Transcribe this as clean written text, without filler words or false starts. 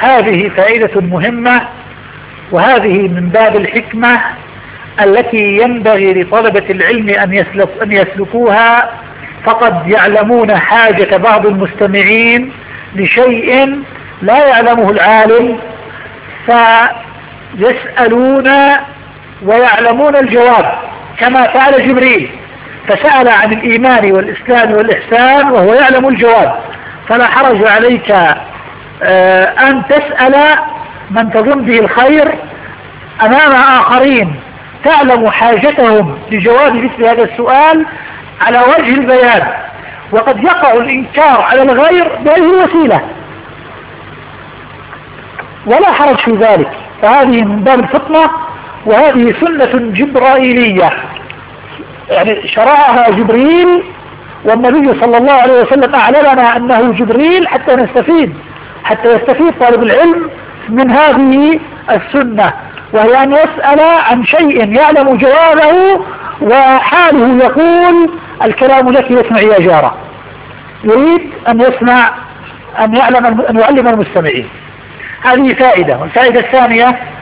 هذه فائدة مهمة، وهذه من باب الحكمة التي ينبغي لطلبة العلم أن يسلكوها. فقد يعلمون حاجة بعض المستمعين لشيء لا يعلمه العالم، فيسألون ويعلمون الجواب، كما فعل جبريل فسأل عن الإيمان والإسلام والإحسان وهو يعلم الجواب. فلا حرج عليك أن تسأل من تظن به الخير أمام آخرين تعلم حاجتهم لجواب مثل هذا السؤال على وجه البيان. وقد يقع الإنكار على الغير بهذه الوسيلة ولا حرج في ذلك، فهذه من باب الفطنة، وهذه سنة جبرائيلية يعني شرعها جبريل، والنبي صلى الله عليه وسلم أعلمنا أنه جبريل حتى يستفيد طالب العلم من هذه السنة، وهي أن يسأل عن شيء يعلم جوابه وحاله يقول الكلام لك يسمع يا جارة، يريد أن يسمع أن يعلم أن يعلم المستمعين. هذه فائدة. والفائدة الثانية